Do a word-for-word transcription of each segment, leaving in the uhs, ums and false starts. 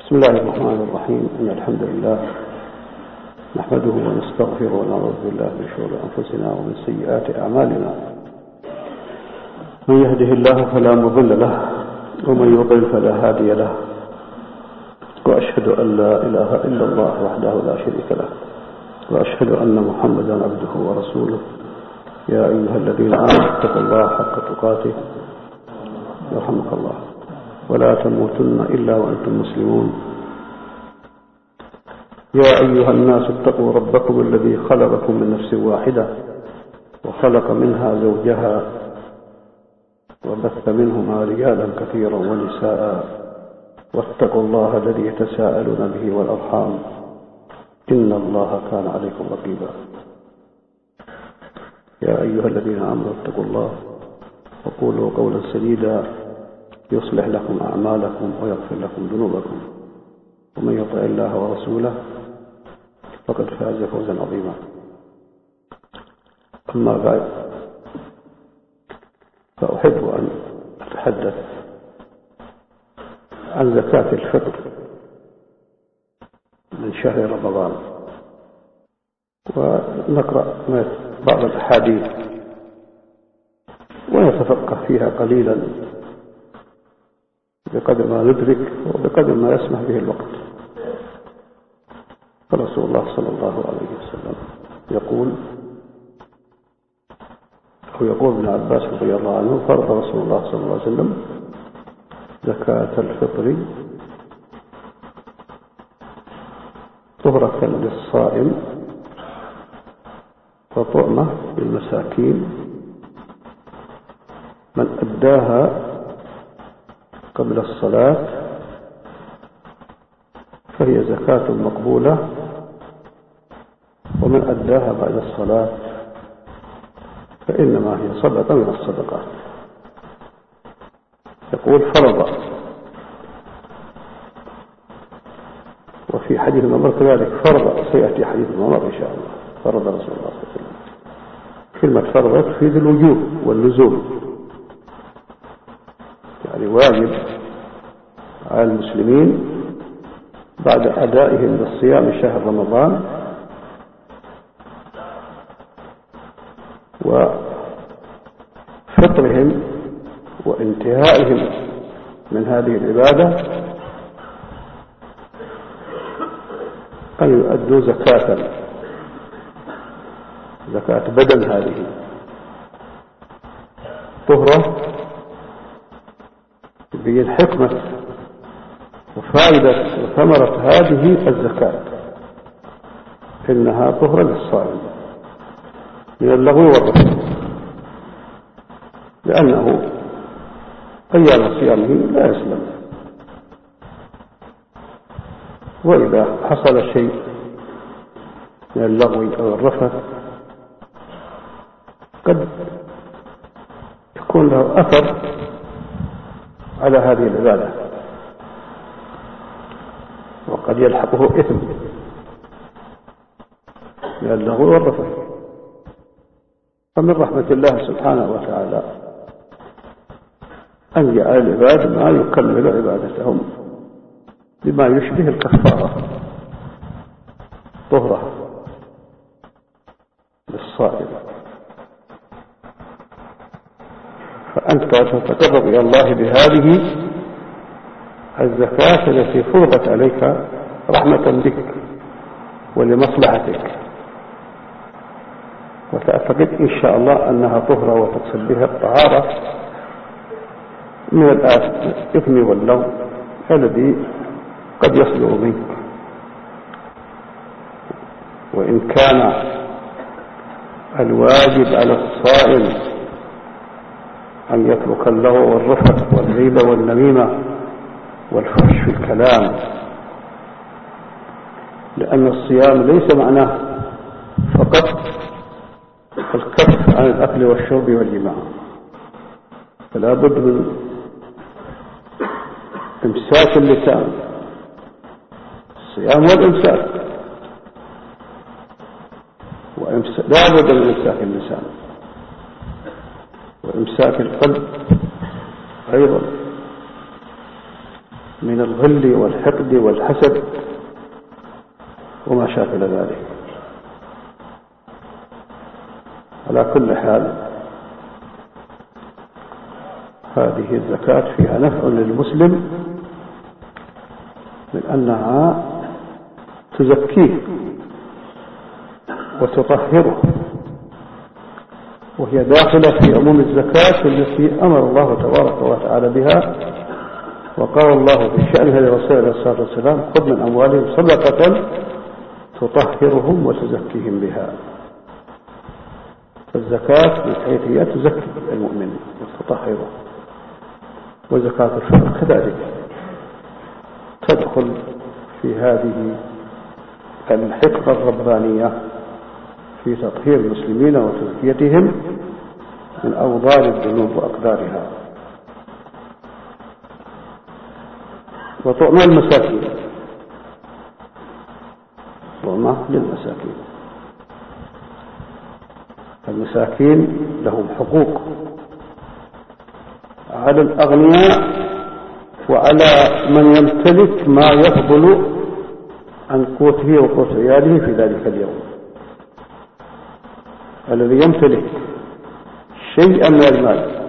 بسم الله الرحمن الرحيم. إن الحمد لله نحمده ونستغفره ونعوذ بالله من شرور أنفسنا ومن سيئات أعمالنا. من يهده الله فلا مضل له ومن يضلل فلا هادي له، وأشهد أن لا إله إلا الله وحده لا شريك له، وأشهد أن محمدا عبده ورسوله. يا أيها الذين آمنوا اتقوا الله حق تقاته يرحمك الله، ولا تموتن إلا وأنتم مسلمون. يا أيها الناس اتقوا ربكم الذي خلقكم من نفس واحدة وخلق منها زوجها وبث منهما رجالا كثيرا ونساء، واتقوا الله الذي تساءلون به والأرحام إن الله كان عليكم رقيبا. يا أيها الذين آمنوا اتقوا الله وقولوا قولا سديدا يصلح لكم أعمالكم ويغفر لكم ذنوبكم، ومن يطع الله ورسوله فقد فاز فوزا عظيما. أما بعد، فأحب أن أتحدث عن زكاة الفطر من شهر رمضان، ونقرأ بعض الأحاديث ونتفقه فيها قليلا بقدر ما ندرك وبقدر ما يسمح به الوقت. فرسول الله صلى الله عليه وسلم يقول أو يقول ابن عباس رضي الله عنه: فرض رسول الله صلى الله عليه وسلم زكاة الفطر طهرة للصائم وطعمة للمساكين، من أداها قبل الصلاة فهي زكاة مقبولة، ومن أداها بعد الصلاة فإنما هي صدقة من الصدقات. يقول فرض، وفي حديث عمر كذلك فرض، سيأتي حديث عمر إن شاء الله. فرض رسول الله صلى الله عليه وسلم. كلمة فرض تفيد الوجوب واللزوم، يعني واجب على المسلمين بعد أدائهم للصيام شهر رمضان وفطرهم وانتهائهم من هذه العبادة أن يؤدوا زكاة زكاة بدل هذه طهرة. تبين حكمة وفائدة وثمرة هذه الزكاة، إنها طهرة للصائم من اللغو والرفث، لأنه أيام صيامه لا يسلم، وإذا حصل شيء من اللغو أو الرفث قد يكون له أثر على هذه العبادة، وقد يلحقه إثم من اللغو والرفث. فمن رحمة الله سبحانه وتعالى أن جعل العباد ما يكمل عبادتهم بما يشبه الكفارة، طهرة للصائم. فأنت تتقرب إلى الله بهذه الزكاة التي فرضت عليك رحمة بك ولمصلحتك، وتعتقد إن شاء الله أنها طهرة وتقصد بها الطهارة من الإثم واللغو الذي قد يصدر منك. وإن كان الواجب على الصائم أن يترك اللغو والرفث والغيبة والنميمة والفحش في الكلام، لأن الصيام ليس معناه فقط الكف عن الأكل والشرب والجماع، فلا بد من إمساك اللسان. الصيام والإمساك، لا بد من إمساك اللسان وإمساك القلب أيضا، من الغل والحقد والحسد وما شاكل ذلك. على كل حال هذه الزكاة فيها نفع للمسلم من أنها تزكيه وتطهره، وهي داخلة في عموم الزكاة التي أمر الله تبارك وتعالى بها. وقال الله في شأنها لرسول الله صلى الله عليه وسلم: خذ من أموالهم صدقة تطهرهم وتزكيهم بها. فالزكاة من حيث هي تزكي المؤمن وتطهره، وزكاة الفطر كذلك تدخل في هذه الحقبة الربانية في تطهير المسلمين وتزكيتهم من أوضار الذنوب وأقدارها. وطعمة المساكين، طعمة للمساكين. المساكين لهم حقوق على الأغنياء وعلى من يمتلك ما يفضل عن قوته وقوت عياله في ذلك اليوم. الذي يمتلك شيئا من المال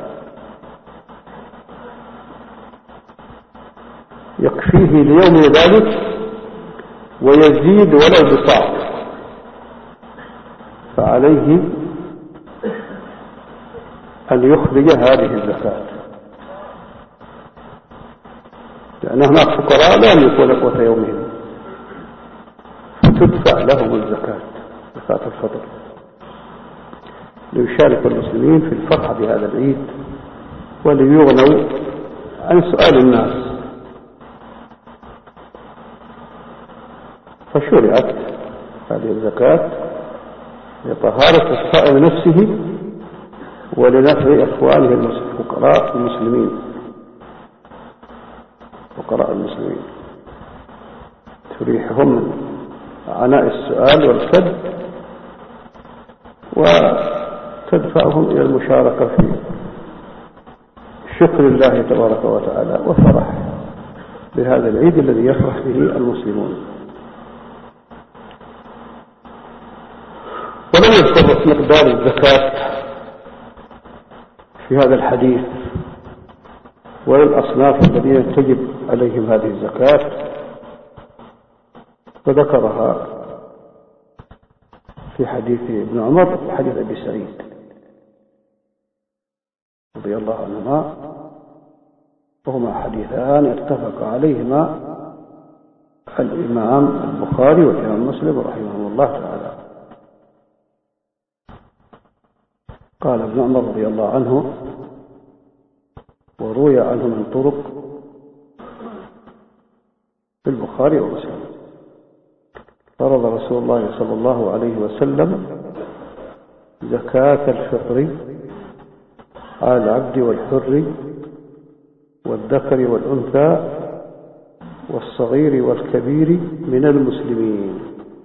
يكفيه ليوم ذلك ويزيد ولو بصاع، فعليه أن يخرج هذه الزكاة، لأن هناك فقراء لا يملكون قوت يومهم فتدفع لهم الزكاة، زكاة الفطر، ليشارك المسلمين في الفرحة بهذا العيد وليغنوا عن سؤال الناس. فشرعت هذه الزكاة لطهارة الصائم نفسه ولنفع إخوانه الفقراء المسلمين، فقراء المسلمين، تريحهم من عناء السؤال والكد وتدفعهم إلى المشاركة في شكر الله تبارك وتعالى والفرح بهذا العيد الذي يفرح به المسلمون. ولم يذكر مقدار الزكاة في هذا الحديث ولا الأصناف الذين تجب عليهم هذه الزكاة، وذكرها في حديث ابن عمر وحديث أبي سعيد رضي الله عنهما، وهما حديثان اتفق عليهما الإمام البخاري والإمام مسلم رحمه الله تعالى. قال ابن عمر رضي الله عنه: وروي عنه من طرق في البخاري ومسلم: فرض رسول الله صلى الله عليه وسلم زكاة الفطر على العبد والحر والذكر والأنثى والصغير والكبير من المسلمين.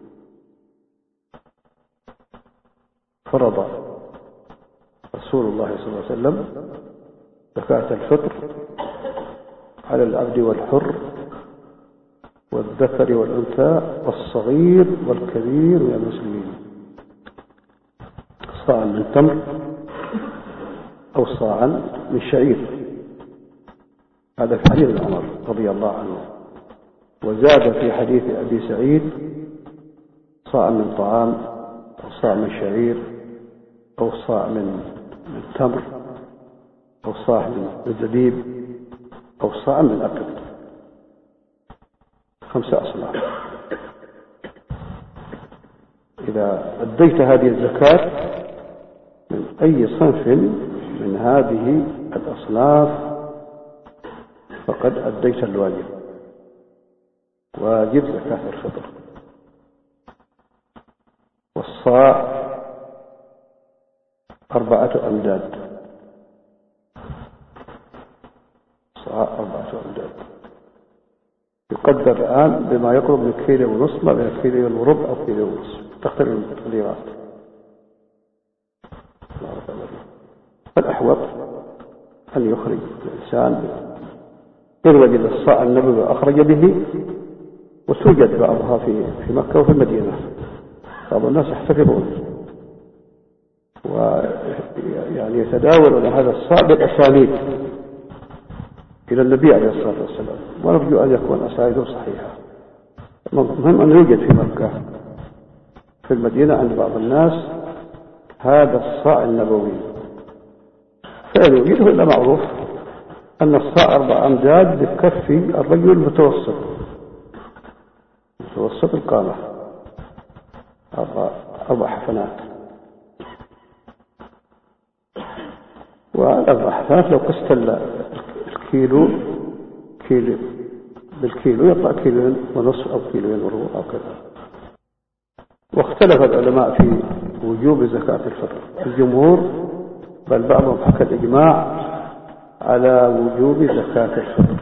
فرض رسول الله صلى الله عليه وسلم زكاة الفطر على العبد والحر والذكر والأنثى والصغير والكبير من المسلمين، صاعا من تمر أو صاعا من شعير. هذا في حديث ابن عمر رضي الله عنه. وزاد في حديث أبي سعيد: صاع من طعام أو صاع من شعير أو صاع من من تمر أو صاع من زبيب أو صاع من أكل، خمسة أصناف. إذا أديت هذه الزكاة من أي صنف من هذه الأصناف فقد أديت الواجب، واجب زكاة الفطر. والصاع أربعة أمداد، صاع أربعة أمداد يقدر الآن بما يقرب من كيلو ونصف، ما بين كيلو وربع أو كيلو ونصف، تختلف التقديرات. فالأحوط أن يخرج الإنسان إذ وجد الصاع النبوي أخرج به، وتوجد بعضها في في مكة وفي المدينة. بعض الناس يحتفظون ويعني يتداولون هذا الصاع بالأسانيد إلى النبي عليه الصلاة والسلام، ونرجو أن يكون أسانيده صحيحة. المهم أن يوجد في مكة في المدينة عند بعض الناس هذا الصاع النبوي، فإن يوجده إلا معروف أن الصاع أربع أمداد بكف الرجل المتوسط متوسط القامة، أربع, أربع حفنات، والأربع حفنات لو قست الكيلو كيلو بالكيلو يطلع كيلو ونصف أو كيلو وربع أو كذا. واختلف العلماء في وجوب زكاة الفطر. الجمهور بل بعضهم حكى الإجماع على وجوب زكاة الفطر،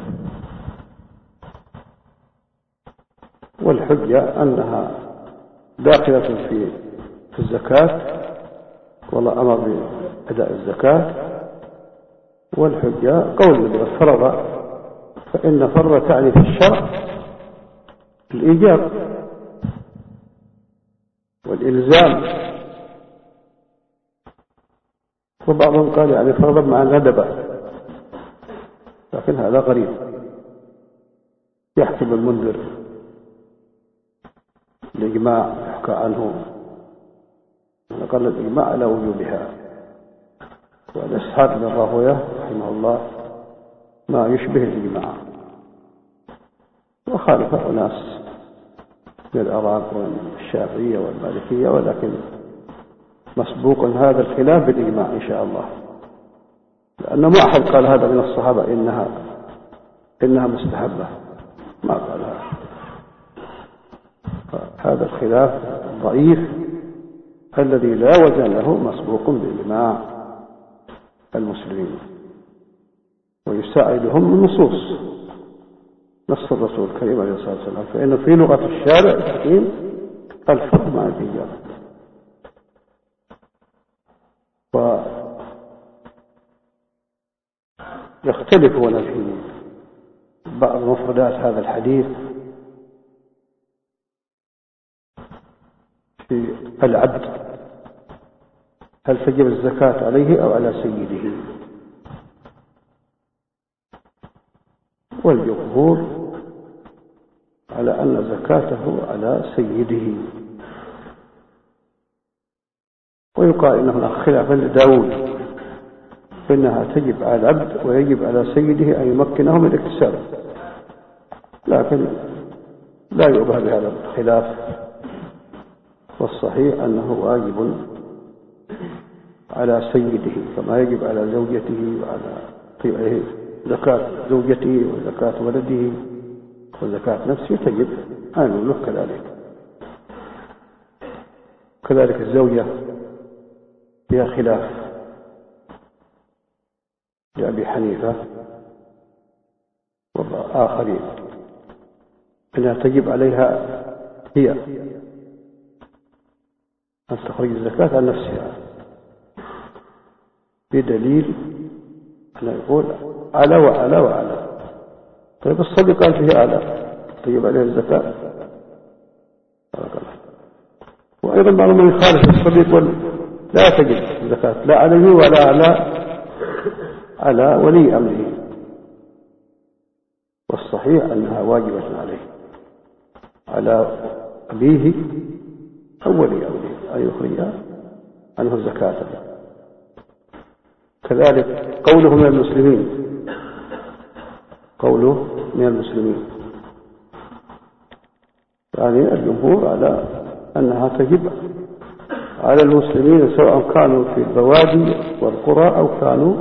والحجة أنها داخلة في في الزكاة، والله أمر بأداء الزكاة. والحجة قول الذي فرض، فإن فرض تعني في الشرع الإيجاب والإلزام، وبعضهم قال يعني فرض مع الندبة، لكن هذا غريب. يحكي المنذر الإجماع يحكى عنه نقل الإجماع على وجوبها، والإسحاق بن راهويه رحمه الله ما يشبه الإجماع، وخالف أناس من العراق والشافعية والمالكية، ولكن مسبوق هذا الخلاف بالإجماع إن شاء الله، لأنه ما أحد قال هذا من الصحابة إنها إنها مستحبة، ما قالها. هذا الخلاف ضعيف الذي لا وزن له مسبوق بإجماع المسلمين، ويساعدهم النصوص، نص الرسول الكريم عليه الصلاة والسلام، فإنه في لغة الشارع الحكيم الفرق مع الإيجاب. ويختلفون في بعض مفردات هذا الحديث في العبد، هل تجب الزكاة عليه أو على سيده؟ والجمهور على أن زكاته على سيده، ويقال إنه خلافا لداود فإنها تجب على العبد ويجب على سيده أن يمكنه من الاكتساب، لكن لا يؤبه بهذا الخلاف، والصحيح أنه واجب على سيده كما يجب على زوجته وعلى طيعه، زكاة زوجته وزكاة ولده وزكاة نفسه تجب أن له كذلك. كذلك الزوجة فيها خلاف لأبي حنيفة وآخرين أنها تجب عليها هي أن تخرج الزكاة عن نفسها، بدليل أنه يقول على وعلى وعلى. طيب الصبي قال فيه على تجب عليه الزكاة، وأيضا بعض من يخالف الصبي يقول لا تجب الزكاة لا عليه ولا على على ولي أمره، والصحيح أنها واجبة عليه، على أبيه أو ولي أمره أن يخرج عنه الزكاة. كذلك قوله من المسلمين، قوله من المسلمين يعني الجمهور على أنها تجب على المسلمين سواء كانوا في البوادي والقرى أو كانوا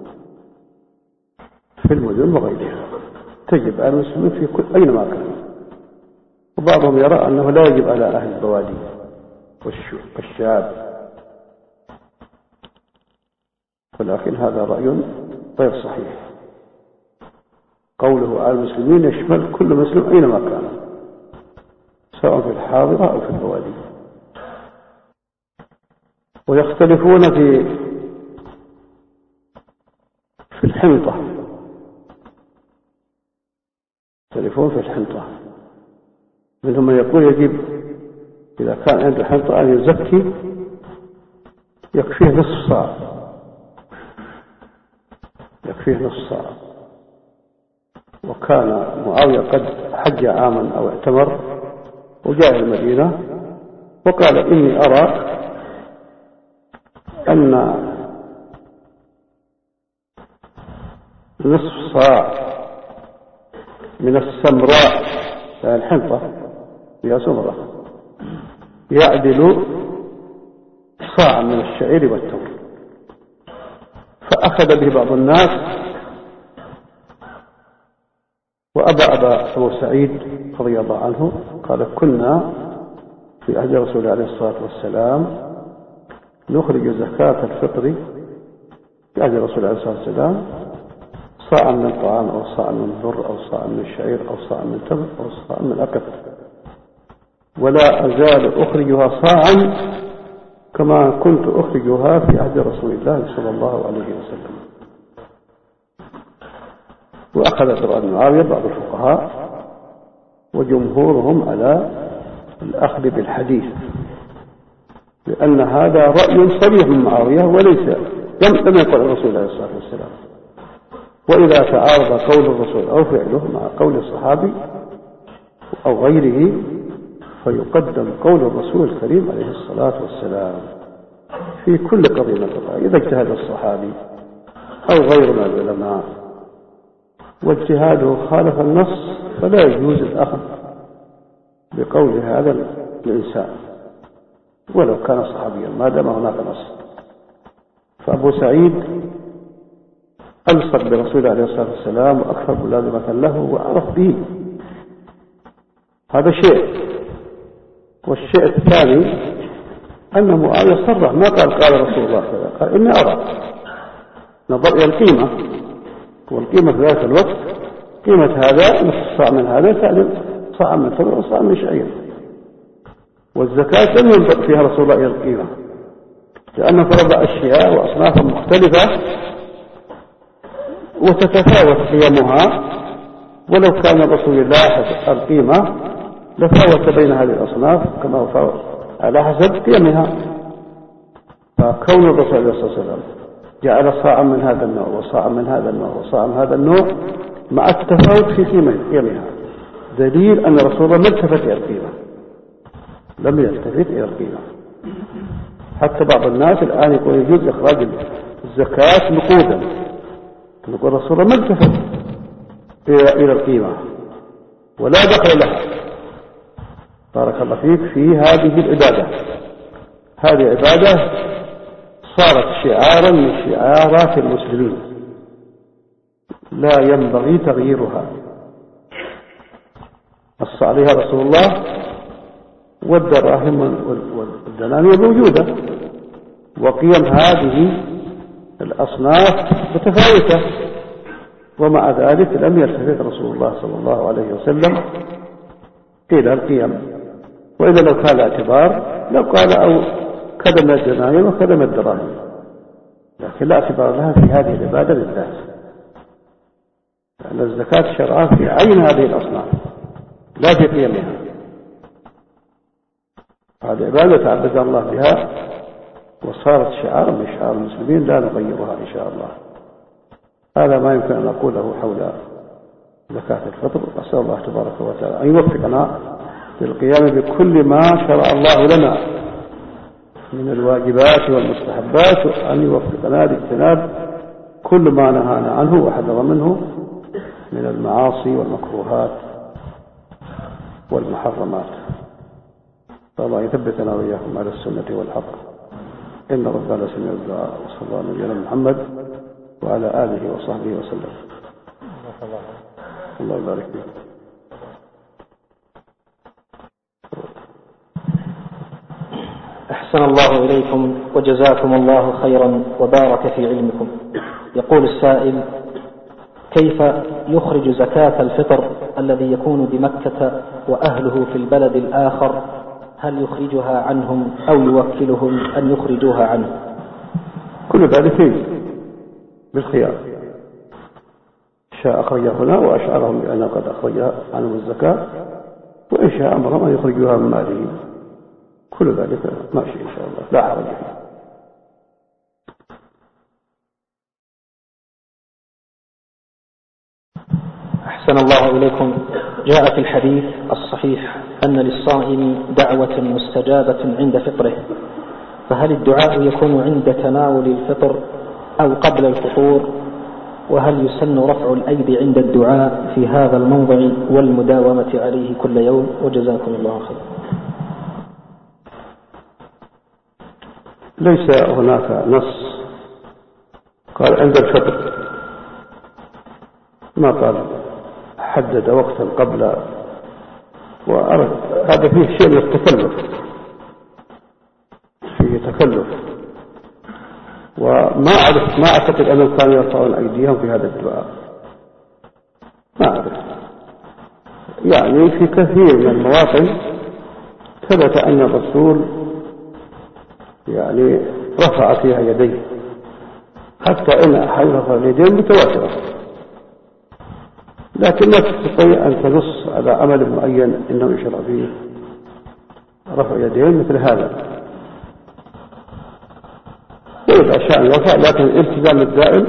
في المدن وغيرها، تجب على المسلمين في كل أينما كانوا. وبعضهم يرى أنه لا يجب على أهل البوادي والشعب، ولكن هذا رأي غير صحيح. قوله على المسلمين يشمل كل مسلم أينما كان، سواء في الحاضرة أو في البوادي. ويختلفون في في الحنطة، يختلفون في الحنطة. منهم من يقول يجب إذا كان عنده حنطة أن يزكي يكفيه نصف صاع، يكفيه نصف صاع. وكان معاوية قد حج عاما أو اعتمر وجاء المدينة وقال إني أرى أن نصف صاع من السمراء الحنطة هي سمرة يعدل صاع من الشعير والتمر. فأخذ به بعض الناس وأبى أبا أبو سعيد رضي الله عنه قال كنا في عهد رسول الله عليه الصلاة والسلام نخرج زكاة الفطر في عهد رسول الله عليه الصلاة والسلام صاع من الطعام أو صاع من البر أو صاع من الشعير أو صاع من التمر أو صاع من الأكل، ولا أزال أخرجها صاعا كما كنت أخرجها في عهد رسول الله صلى الله عليه وسلم. وأخذ برأي معاوية بعض الفقهاء وجمهورهم على الأخذ بالحديث، لأن هذا رأي صريح من معاوية وليس لم يقل الرسول عليه الصلاة والسلام. وإذا تعارض قول الرسول أو فعله مع قول الصحابي أو غيره فيقدم قول الرسول الكريم عليه الصلاة والسلام في كل قضية من القضايا إذا اجتهد الصحابي أو غير من العلماء واجتهاده خالف النص فلا يجوز الأخذ بقول هذا الإنسان ولو كان صحابيا ما دام هناك نص. فأبو سعيد ألصق برسول الله عليه الصلاة والسلام وأكثر ملازمة له وأعرف به، هذا شيء. والشيء الثاني أن معاوية صرح ما قال قال رسول الله كذا، قال إني أرى، نظر إلى القيمة، والقيمة في ذلك الوقت قيمة هذا نصف صاع من هذا تعلم صاع من تمر وصاع من شعير. والزكاة لم ينظر فيها رسول الله إلى القيمة لأنه فرض أشياء وأصناف مختلفة وتتفاوت قيمها، ولو كان الرسول لاحظ القيمة لفاوت بين هذه الأصناف كما هو فاوت على حسب قيمها. فكون الرسول عليه الصلاة والسلام جعل صاعا من هذا النوع وصاعا من هذا النوع وصاعا من هذا النوع مع التفاوت في قيمها دليل أن الرسول ما التفت إلى القيمة، لم يلتفت إلى القيمة. حتى بعض الناس الآن يقول يجوز إخراج الزكاة نقودا، نقول الرسول ما التفت إلى القيمة ولا دخل لها. بارك الله فيك في هذه العبادة، هذه عبادة صارت شعارا من شعارات المسلمين لا ينبغي تغييرها. نص عليها رسول الله والدراهم والدنانير موجودة وقيم هذه الأصناف متفاوتة، ومع ذلك لم يلتفت رسول الله صلى الله عليه وسلم إلى القيم. وإذا لو كان اعتبار لو قال أو كذا من الدنانير وكذا من الدراهم، لكن لا اعتبار لها في هذه العبادة بالذات، لأن الزكاة شرعا في عين هذه الأصناف لا في قيمها. هذه عبادة تعبد الله بها وصارت شعارا من شعار المسلمين لا نغيرها إن شاء الله. هذا ما يمكن أن أقوله حول زكاة الفطر. أسأل الله تبارك وتعالى أن يوفقنا للقيام بكل ما شرع الله لنا من الواجبات والمستحبات، وأن يوفقنا لاجتناب كل ما نهانا عنه وحذر منه من المعاصي والمكروهات والمحرمات. فالله يثبتنا وإياكم على السنة والحق. إن ربنا سميع الدعاء. وصلى الله على نبينا محمد وعلى آله وصحبه وسلم. الله يبارك فيك. أحسن الله إليكم وجزاكم الله خيرا وبارك في علمكم. يقول السائل: كيف يخرج زكاة الفطر الذي يكون بمكة وأهله في البلد الآخر؟ هل يخرجها عنهم أو يوكلهم أن يخرجوها عنه؟ كل ذلك بالخيار. شاء أخرجها هنا وأشعرهم بأنه قد أخرجها عنهم الزكاة، وإن شاء أمرهم أن يخرجوها من ماله. كل ذلك ماشي إن شاء الله، لا حرج فيه. أحسن الله إليكم. جاء في الحديث الصحيح أن للصائم دعوة مستجابة عند فطره، فهل الدعاء يكون عند تناول الفطر أو قبل الفطور؟ وهل يسن رفع الأيدي عند الدعاء في هذا الموضع والمداومة عليه كل يوم؟ وجزاكم الله خير. ليس هناك نص قال عند الفطر، ما قال حدد وقتا قبل، وهذا فيه شيء من التكلف، فيه تكلف، وما أعرف ما أعتقد أنهم كانوا يرفعون أيديهم في هذا الدعاء، ما أعرف. يعني في كثير من المواطن ثبت أن الرسول يعني رفع فيها يديه، حتى إن أحد رفع اليدين متواترة، لكن لا تستطيع أن تنص على عمل معين إنه يشرع فيه رفع يدين مثل هذا. وإذا شاء يرفع، لكن الالتزام الدائم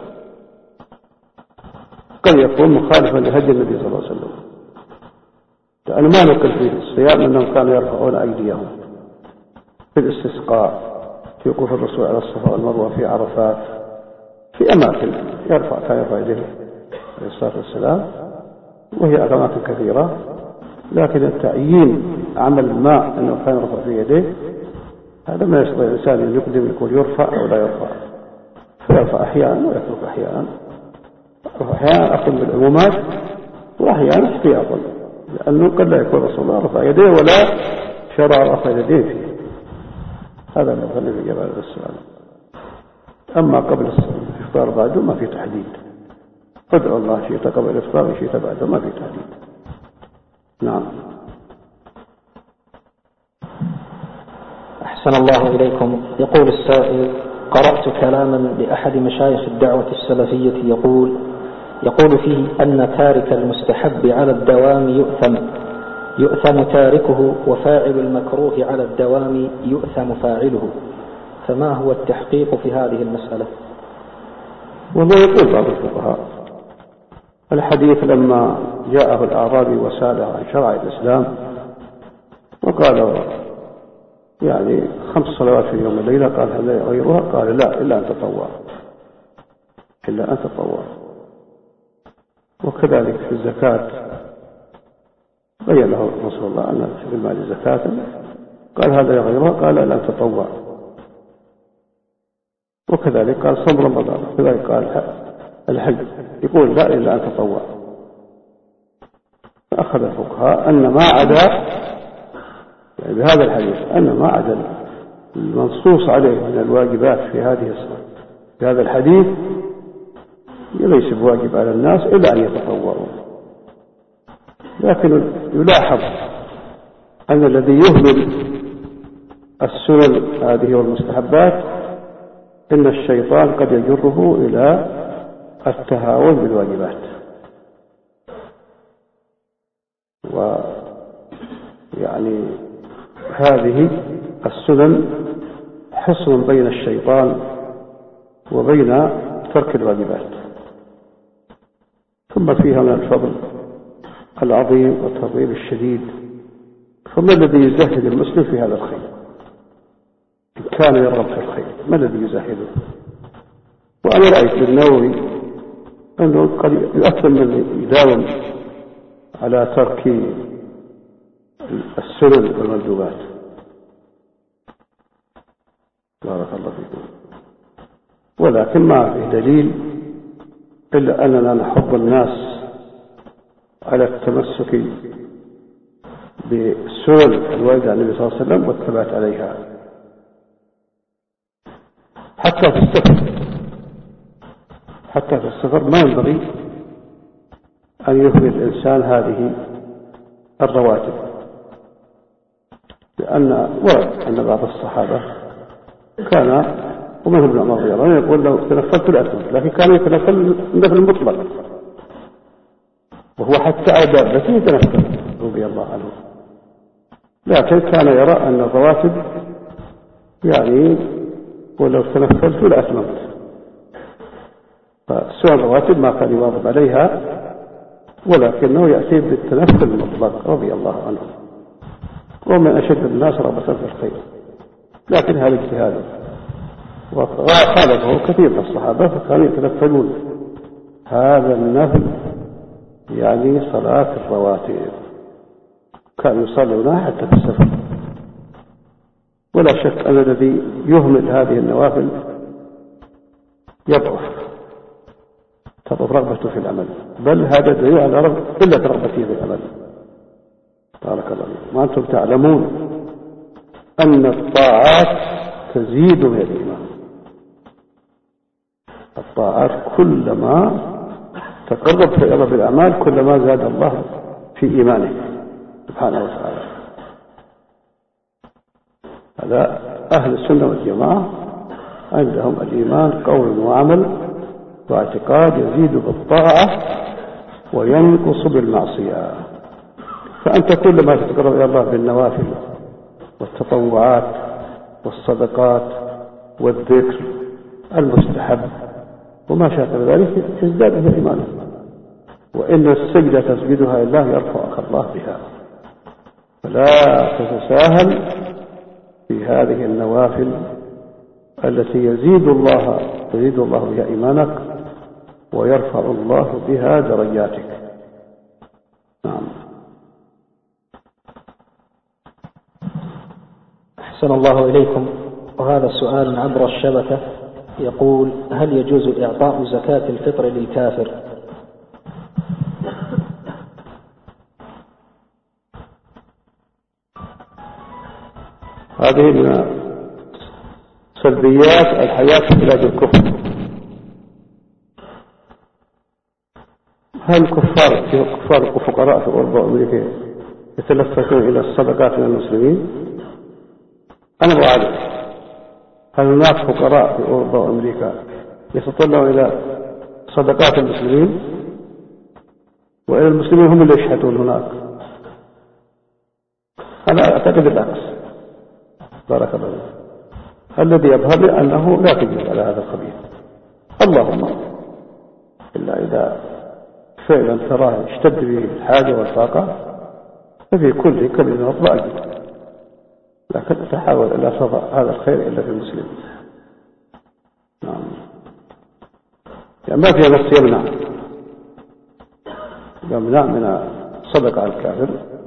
قد يكون مخالفا لهدي النبي صلى الله عليه وسلم، لأنه ما نقل في الصيام أنهم كانوا يرفعون أيديهم في الاستسقاء، في وقوف الرسول على الصفا والمروة، في عرفات، في أماكن يرفع كان يرفع يديه عليه الصلاة والسلام، وهي أماكن كثيرة. لكن التعيين عمل ما أنه كان يرفع في يديه هذا ما يستطيع الإنسان أن يقدم يقول يرفع أو لا يرفع، فيرفع أحيانا ويترك أحيانا، وأحيانا أخذ بالعمومات وأحيانا احتياطا، لأنه قد لا يكون رسول الله رفع يديه ولا شرع رفع يديه فيه. هذا ما يظل في جواب السؤال. أما قبل الإفطار بعده ما في تحديد، ادعو الله شئت قبل الإفطار وشئت بعده، ما في تحديد. نعم. أحسن الله إليكم. يقول السائل: قرأت كلاما لأحد مشايخ الدعوة السلفية يقول يقول فيه أن تارك المستحب على الدوام يؤثم يؤثم تاركه، وفاعل المكروه على الدوام يؤثم فاعله، فما هو التحقيق في هذه المسألة؟ والله يقول بعض الفقهاء الحديث لما جاءه الأعرابي وسأله عن شرع الإسلام وقال يعني خمس صلوات في يوم الليلة، قال هل غيرها؟ قال لا، إلا أن تطوع، إلا أن تطوع. وكذلك في الزكاة بين له رسول الله أن في المال زكاة، قال هذا غيرها؟ قال لا، أن تطوع. وكذلك قال صوم رمضان، وكذلك قال الحج، يقول لا، إلا أن تطوع. فأخذ الفقهاء أن ما عدا يعني بهذا الحديث أن ما عدا المنصوص عليه من الواجبات في هذه الصلاة في هذا الحديث ليس بواجب على الناس إلا أن يتطوعوا. لكن يلاحظ أن الذي يهمل السنن هذه والمستحبات إن الشيطان قد يجره إلى التهاون بالواجبات، ويعني هذه السنن حصن بين الشيطان وبين ترك الواجبات. ثم فيها من الفضل العظيم والترغيب الشديد. فما الذي يزهد المسلم في هذا الخير إن كان يرغب في الخير؟ ما الذي يزهده؟ وأنا رأيت بالنووي أنه قد يؤثر من يداوم على ترك السنن والمندوبات. بارك الله فيكم. ولكن ما في دليل إلا أننا نحض الناس على التمسك بالسنن الواردة عن النبي صلى الله عليه وسلم والثبات عليها حتى في السفر. حتى في السفر ما ينبغي أن يهمل الإنسان هذه الرواتب، لأن ورد أن بعض الصحابة كان ومنهم ابن عمر رضي الله عنه يقول له تنفلت الأثم، لكن كان يتنفل النفل المطلق وهو حتى على دابته يتنفل رضي الله عنه، لكن كان يرى أن الرواتب يعني ولو تنفلت لأتممت، فسوى الرواتب ما كان يواظب عليها، ولكنه يأتي بالتنفل المطلق رضي الله عنه، ومن أشد الناس رغبة في الخير، لكن هذا اجتهاده، وخالفه كثير من الصحابة فكانوا يتنفلون هذا النفل يعني صلاة الرواتب، كانوا يصلونها حتى في السفر. ولا شك أن الذي يهمل هذه النوافل يضعف، تضعف رغبته في العمل، بل هذا دليل على قلة رغبته في العمل. بارك الله فيكم. وأنتم تعلمون أن الطاعات تزيد من الإيمان، الطاعات كلما تقرب في رب الأعمال كلما زاد الله في إيمانه سبحانه وتعالى. هذا أهل السنة والجماعة عندهم الإيمان قول وعمل واعتقاد يزيد بالطاعة وينقص بالمعصية. فأنت كلما تتقرب إلى الله بالنوافل والتطوعات والصدقات والذكر المستحب وما شاكل ذلك تزداد به إيمانه. وإن السجدة تسجدها لله يرفعك الله بها، فلا تتساهل في هذه النوافل التي يزيد الله يزيد الله بها إيمانك ويرفع الله بها درجاتك. نعم. أحسن الله إليكم. وهذا السؤال عبر الشبكة يقول: هل يجوز إعطاء زكاة الفطر للكافر؟ هذه من سلبيات الحياة في بلاد الكفر. هل الكفار كفار الفقراء في أوروبا وأمريكا يتلفتون إلى الصدقات من المسلمين؟ أنا أعرف هل هناك فقراء في أوروبا وأمريكا يتطلعون إلى صدقات المسلمين، وإلى المسلمين هم اللي يشحتون هناك؟ أنا أعتقد العكس. بارك الله فيك. الذي يظهر لي أنه لا تجوز على هذا القبيل، اللهم إلا إذا فعلا تراه اشتد به الحاجة والفاقة ففي كل كلمة مطلع، لكن تحاول ألا تضع هذا الخير إلا في المسلم. نعم. يعني ما فيها نفس يمنع يمنع من صدق على الكافر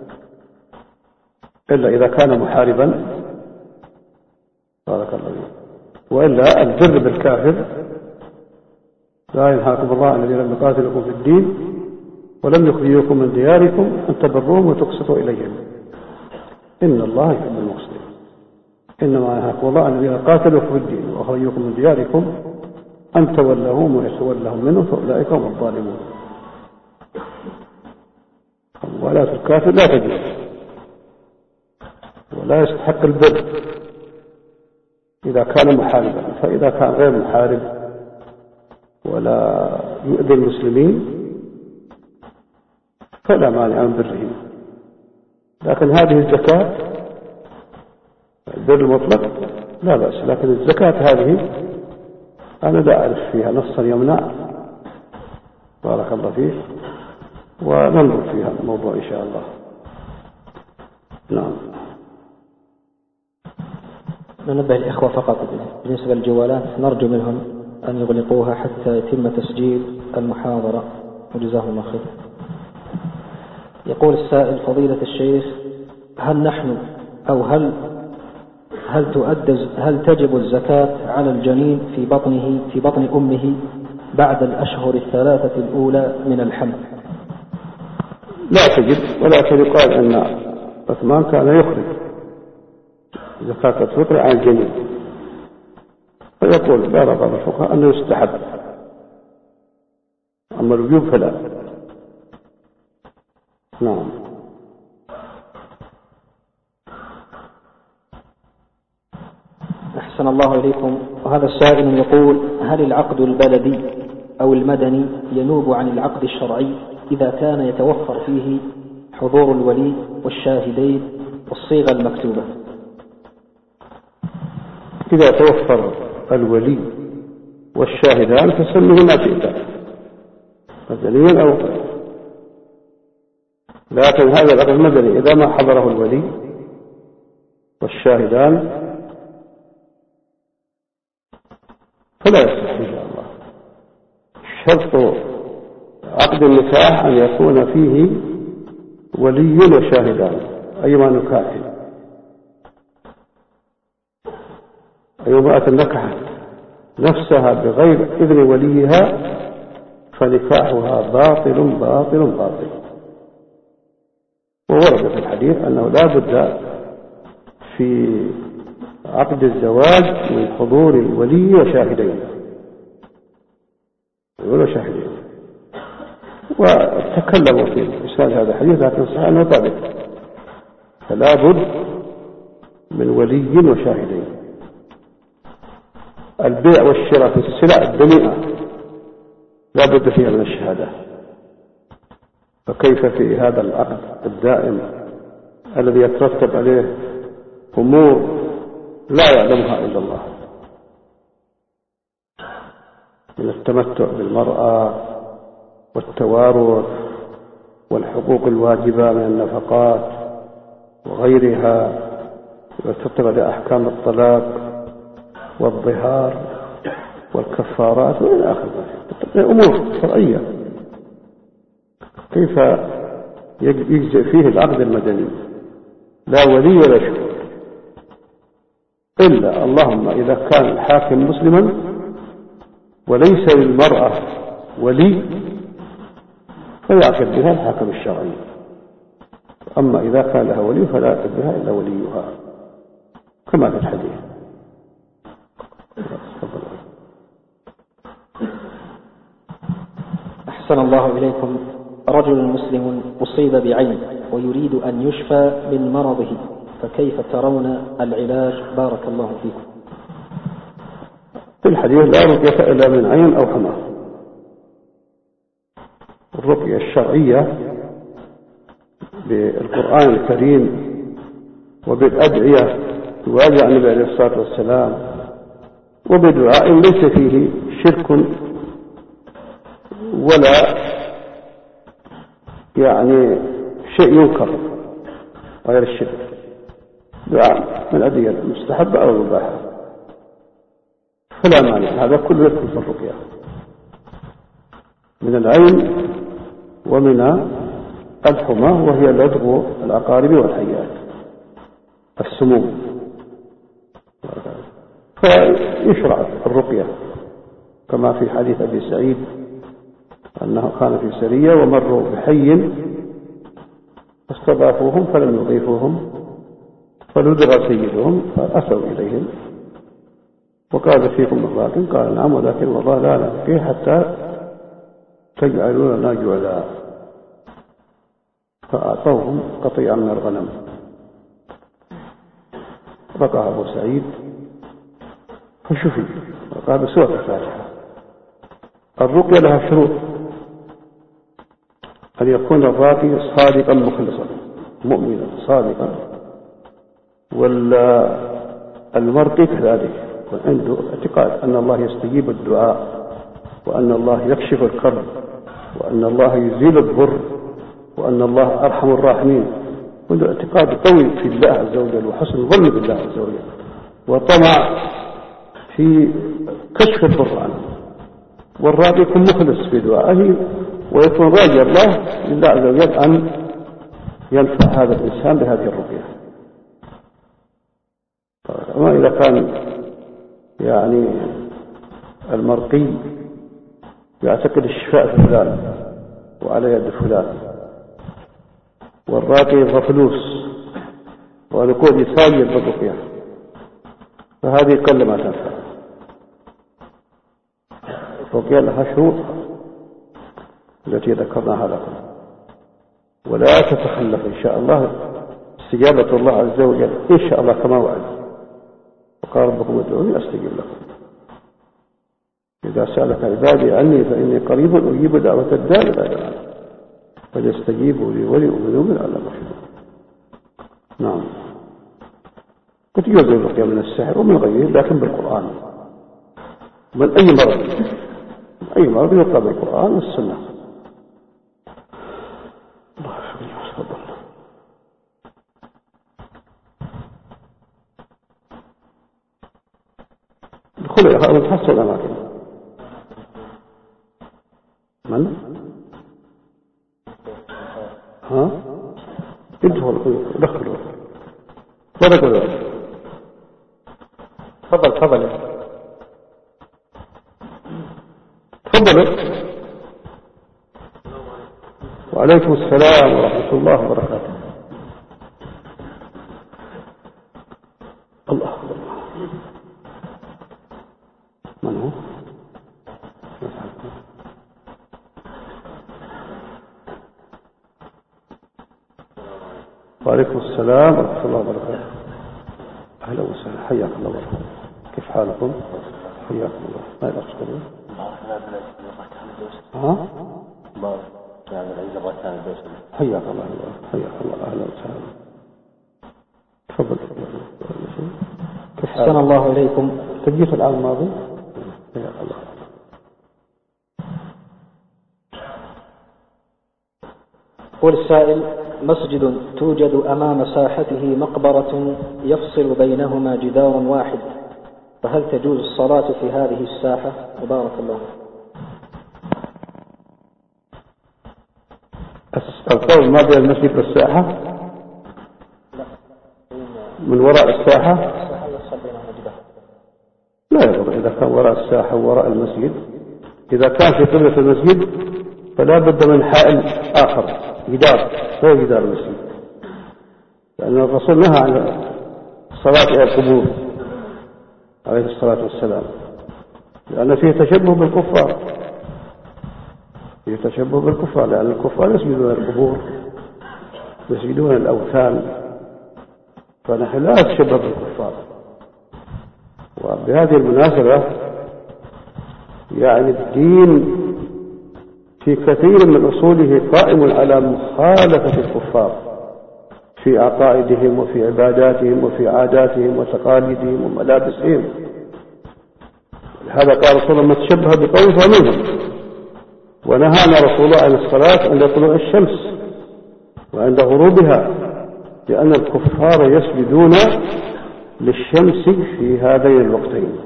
إلا إذا كان محاربا، بارك الله فيك. وإلا البر بالكافر لا ينهاكم الله عن الذين لم يقاتلوكم في الدين ولم يخرجوكم من دياركم أن تبروهم وتقسطوا إليهم إن الله يحب المقسطين. إنما ينهاكم الله عن الذين قاتلوكم في الدين وأخرجوكم من دياركم أن تولهم ويتولهم منه فأولئك هم الظالمون. ولاة الكافر لا تجوز ولا يستحق البر إذا كان محاربا، فإذا كان غير محارب ولا يؤذي المسلمين فلا مانع من بره. لكن هذه الزكاة البر المطلق لا بأس، لكن الزكاة هذه أنا لا أعرف فيها نصا يمنع. بارك الله فيك. وننظر فيها الموضوع إن شاء الله. نعم. ننبه الإخوة فقط بالنسبة للجوالات، نرجو منهم أن يغلقوها حتى يتم تسجيل المحاضرة، وجزاهم الله خير. يقول السائل: فضيلة الشيخ، هل نحن أو هل هل تؤدى هل تجب الزكاة على الجنين في بطنه في بطن أمه بعد الأشهر الثلاثة الأولى من الحمل؟ لا تجب، ولكن يقال أن عثمان كان يخرج زكاة الفطر عن الجنين، فيقول بعض الفقهاء أنه يستحب، أما الوجوب فلا. نعم. أحسن الله إليكم. وهذا السائل يقول: هل العقد البلدي أو المدني ينوب عن العقد الشرعي إذا كان يتوفر فيه حضور الولي والشاهدين والصيغة المكتوبة. إذا توفر الولي والشاهدان فسمه ما شئت مدنيا أو غيره، لكن هذا العقد المدني إذا ما حضره الولي والشاهدان فلا يصح إن شاء الله. شرط عقد النكاح أن يكون فيه ولي وشاهدان أيما نكاح. أي امرأة نكحت نفسها بغير إذن وليها فنكاحها باطل باطل باطل. وورد في الحديث أنه لا بد في عقد الزواج من حضور الولي وشاهدين وشاهدين وتكلموا في إسناد هذا الحديث لكن صحيح أنه ثابت، فلا بد من ولي وشاهدين. البيع والشراء في السلع الدنيئة لا بد فيها من الشهادة، فكيف في هذا العقد الدائم الذي يترتب عليه أمور لا يعلمها إلا الله من التمتع بالمرأة والتوارث والحقوق الواجبة من النفقات وغيرها، ويترتب عليه أحكام الطلاق والظهار والكفارات وإلى آخره، أمور شرعية. كيف يجزئ فيه العقد المدني؟ لا ولي ولا شهود، إلا اللهم إذا كان الحاكم مسلما وليس للمرأة ولي فيعقد بها الحاكم الشرعي، أما إذا كان لها ولي فلا يعقد بها إلا وليها كما في الحديث. أحسن الله إليكم. رجل مسلم أصيب بعين ويريد أن يشفى من مرضه، فكيف ترون العلاج؟ بارك الله فيكم. في الحديث لا رقية إلا من عين أو حمى. الرقية الشرعية بالقرآن الكريم وبالأدعية الواردة عن النبي عليه الصلاة والسلام وبدعاء ليس فيه شرك ولا يعني شيء ينكر غير الشرك، دعاء من الأدعية المستحبة أو المباحة فلا مانع. هذا كله يدخل في الرقية من العين ومن الحمى وهي لدغ العقارب والحيات السموم، فيشرع الرقية كما في حديث أبي سعيد أنه كان في سرية ومروا بحي فاستضافوهم فلم يضيفوهم فلدغ سيدهم فأسوا إليهم وقال فيكم الراقي؟ قال نعم ولكن والله لا نبقي حتى تجعلون لنا جعلا، فأعطوهم قطيعا من الغنم. رقى أبو سعيد فشفي وقال بسورة الفاتحة. الرقية لها شروط: أن يكون الراقي صادقا مخلصا مؤمنا صادقا، والمرقي كذلك وعنده اعتقاد أن الله يستجيب الدعاء وأن الله يكشف الكرب وأن الله يزيل الضر وأن الله أرحم الراحمين، عنده اعتقاد قوي في الله عز وجل وحسن ظن بالله عز وجل وطمع في كشف الضر عنه، والراقي يكون مخلص في دعائه ويكون راجع الله لله عز وجل أن ينفع هذا الإنسان بهذه الرقية. وما إذا كان يعني المرقي يعتقد الشفاء في فلان وعلى يد فلان، والراقي يبغى فلوس ويقول يساوي بالرقية، فهذه قل ما تنفع. الرقية لها شروط التي ذكرناها لكم، ولا تتخلف إن شاء الله استجابة الله عز وجل إن شاء الله كما وعد، وقال ربكم ادعوني أستجب لكم. إذا سألك عبادي عني فإني قريب أجيب دعوة الداعي إذا دعاني. فليستجيبوا لي وليؤمنوا بي لعلهم يرشدون. نعم. قد يوجد الرقية من السحر ومن غيره لكن بالقرآن، من أي مرض أي مرض يقرأ بالقرآن والسنة. الله يحفظك. تفضل. دخل يا أخي تحصل الأماكن. من؟ ها؟ ادخل دخلوا. تفضل تفضل تفضل تفضل. وعليكم السلام ورحمة الله وبركاته. الله من هو؟ وعليكم السلام ورحمة الله وبركاته. أهلا وسهلا، حياك الله وبركاته. كيف حالكم؟ حياكم الله. ما يبقى تشكرون؟ ها؟ حياك الله حياك الله. أهلا وسهلا. تفضل تفضل. كيف حالك؟ أحسن الله إليكم. تجيت العام الماضي؟ حياك الله. يقول السائل: مسجد توجد أمام ساحته مقبرة يفصل بينهما جدار واحد، فهل تجوز الصلاة في هذه الساحة؟ وبارك الله. القول ما بين المسجد والساحة؟ من وراء الساحة؟ لا يضر إذا كان وراء الساحة ووراء المسجد. إذا كان في قبلة المسجد فلا بد من حائل آخر، جدار غير جدار المسجد، لأن الرسول نهى عن الصلاة إلى القبور عليه الصلاة والسلام، لأن فيه تشبه بالكفار، فيه تشبه بالكفار، لأن الكفار يسجدون القبور يسجدون الأوثان، فنحن لا نتشبه بالكفار. وبهذه المناسبة يعني الدين في كثير من أصوله قائم على مخالفة الكفار في عقائدهم وفي عباداتهم وفي عاداتهم وتقاليدهم وملابسهم. لهذا قال رسول الله: من تشبه بقوم فمنهم. ونهانا رسول الله عن الصلاة عند طلوع الشمس وعند غروبها، لأن الكفار يسجدون للشمس في هذين الوقتين.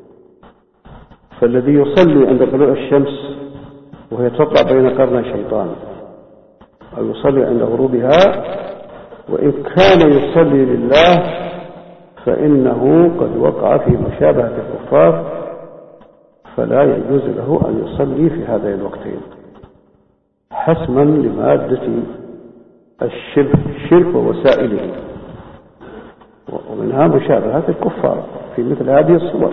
فالذي يصلي عند طلوع الشمس وهي تطلع بين قرن الشيطان، أو يصلي عند غروبها، وإن كان يصلي لله فإنه قد وقع في مشابهة الكفار، فلا يجوز له أن يصلي في هذين الوقتين حسما لمادة الشرك الشرك ووسائله، ومنها مشابهة الكفار في مثل هذه الصور.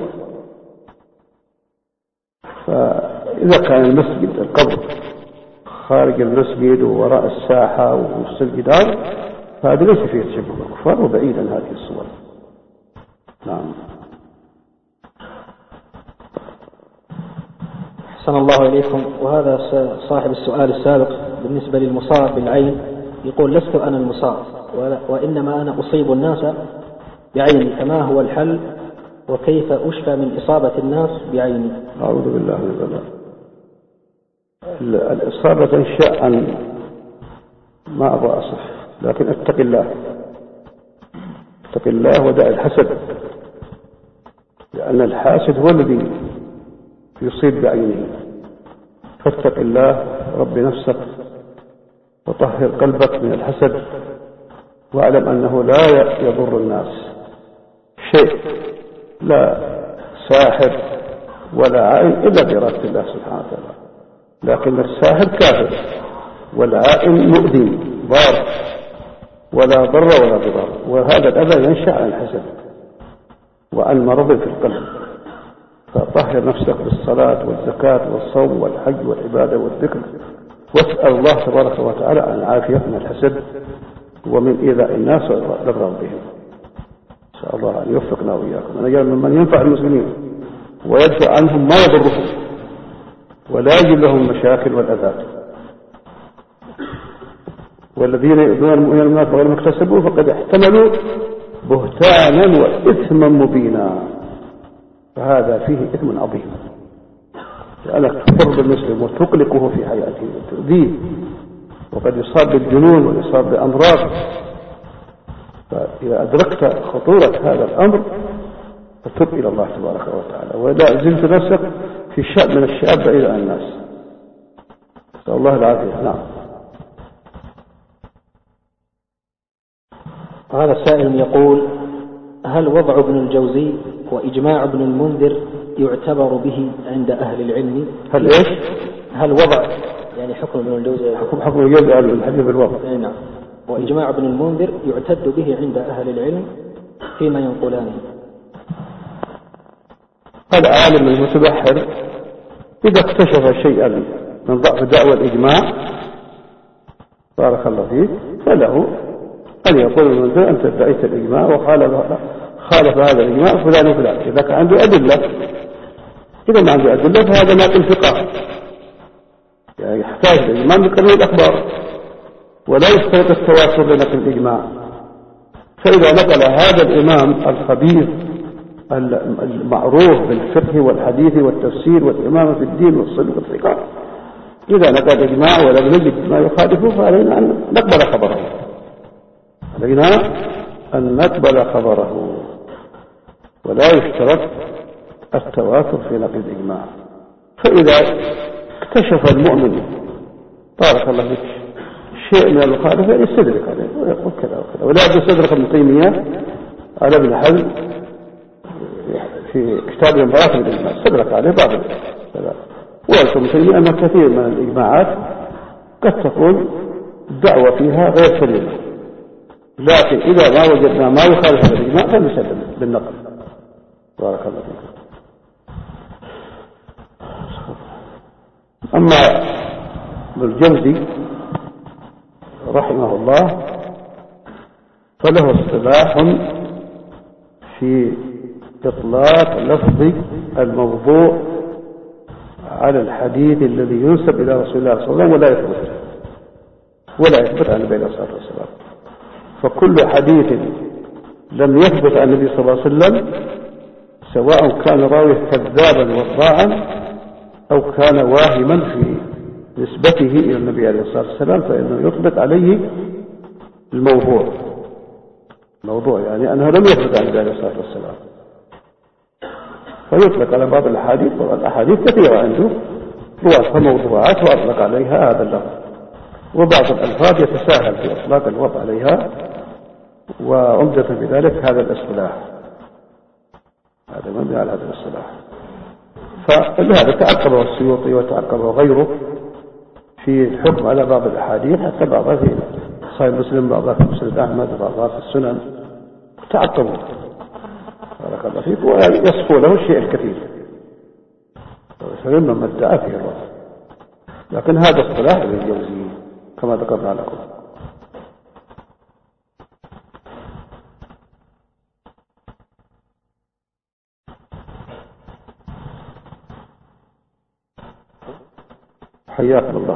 فإذا كان المسجد القبر خارج المسجد ووراء الساحة ونص الجدار فهذا ليس فيه تشبه بالكفار وبعيد عن هذه الصور. نعم. أحسن الله إليكم. وهذا صاحب السؤال السابق بالنسبة للمصاب بالعين يقول: لست أنا المصاب وإنما أنا أصيب الناس بعيني، فما هو الحل وكيف أشفى من إصابة الناس بعيني؟ أعوذ بالله من البلاء. الإصابة تنشأ عن ما أبغى أصف، لكن اتق الله اتق الله ودع الحسد، لأن الحاسد هو الذي يصيب بعينه. فاتق الله، رب نفسك وطهر قلبك من الحسد، واعلم أنه لا يضر الناس شيء، لا ساحر ولا عائن إلا بإرادة الله سبحانه وتعالى، لكن الساحر كافر والعائن مؤذي ضار، ولا ضر ولا ضرار. وهذا الأذى ينشأ عن الحسد وعن مرض في القلب. فطهر نفسك بالصلاة والزكاة والصوم والحج والعبادة والذكر، واسأل الله تبارك وتعالى عن العافية من الحسد ومن إيذاء الناس والإضرار بهم. نسأل الله أن يوفقنا وإياكم أن يجعل ممن ينفع المسلمين ويدفع عنهم ما يضرهم ولا يجب لهم مشاكل والأذى. والذين يؤذون المؤمنين والمؤمنات بغير ما اكتسبوا فقد احتملوا بهتانا وإثما مبينا. فهذا فيه إثم عظيم، لأنك تضر بالمسلم وتقلقه في حياته وتؤذيه، وقد يصاب بالجنون ويصاب بأمراض. فإذا أدركت خطورة هذا الأمر فتب إلى الله تبارك وتعالى، وإذا زلت نفسك في شأن من الشعب بعيد عن الناس. نسأل الله العافية. نعم. هذا السائل يقول: هل وضع ابن الجوزي وإجماع ابن المنذر يعتبر به عند أهل العلم؟ هل إيش؟ هل وضع يعني حكم ابن الجوزي حكم حكم الجوزي أهل الحديث بالوضع؟ نعم. وإجماع ابن المنذر يعتد به عند أهل العلم فيما ينقلانه. هذا عالم المتبحر إذا اكتشف شيئا من ضعف دعوى الإجماع بارك الله فيك فله أن يقول المنذر أنت ادعيت الإجماع وخالف خالف هذا الإجماع فلان وفلان. إذا كان عنده أدلة. إذا ما عنده أدلة فهذا ناقل فقه، يعني يحتاج الإجماع بقرن الأخبار، ولا يشترط التواتر لنقل الإجماع. فإذا نقل هذا الإمام الخبير المعروف بالفقه والحديث والتفسير والإمامة في الدين والصدق والثقة، إذا نقل الإجماع ولم نجد ما يخالفه فعلينا أن نقبل خبره، علينا أن نقبل خبره، ولا يشترط التواتر في نقل الإجماع. فإذا اكتشف المؤمن بارك الله فيك شيء من المخالفة يستدرك عليه ويقول كذا وكذا. ولا يستدرك ابن تيمية على ابن حزم في كتاب مراتب الإجماع، استدرك عليه بعض الكلام. وابن تيمية أن كثير من الإجماعات قد تكون الدعوة فيها غير سليمة، لكن إذا ما وجدنا ما يخالف هذا الإجماع فنسلم بالنقل. بارك الله فيكم. أما ابن الجوزي رحمه الله فله اصطلاح في إطلاق لفظ الموضوع على الحديث الذي ينسب إلى رسول الله صلى الله عليه وسلم ولا يثبت ولا يثبت عن النبي صلى الله عليه وسلم. فكل حديث لم يثبت عن النبي صلى الله عليه وسلم سواء كان راويه كذابا وضاعا أو كان واهما في نسبته إلى النبي عليه الصلاة والسلام فإنه يثبت عليه الموضوع. موضوع يعني أنه لم يثبت عن النبي عليه الصلاة والسلام، فيطلق على بعض الأحاديث، والأحاديث كثيرة عنده رواتها موضوعات وأطلق عليها هذا اللفظ. وبعض الألفاظ يتساهل في إطلاق الوضع عليها، وعمدة بذلك هذا الاصطلاح، هذا مبني على هذا الاصطلاح. فلهذا تعقبه السيوطي وتعقبه غيره في الحكم على بعض الأحاديث، حتى بعضها في صحيح مسلم، بعضها في مسند أحمد، بعضها في السنن، تعقبوا بارك الله فيك، ويصفو له الشيء الكثير فمما ما ادعى فيه الرفض. لكن هذا اصطلاح ابن الجوزي كما ذكرنا لكم. حياكم الله.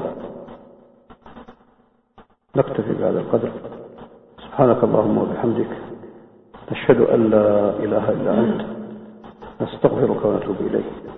نكتفي بهذا القدر. سبحانك اللهم وبحمدك، نشهد أن لا إله إلا أنت، نستغفرك ونتوب إليك.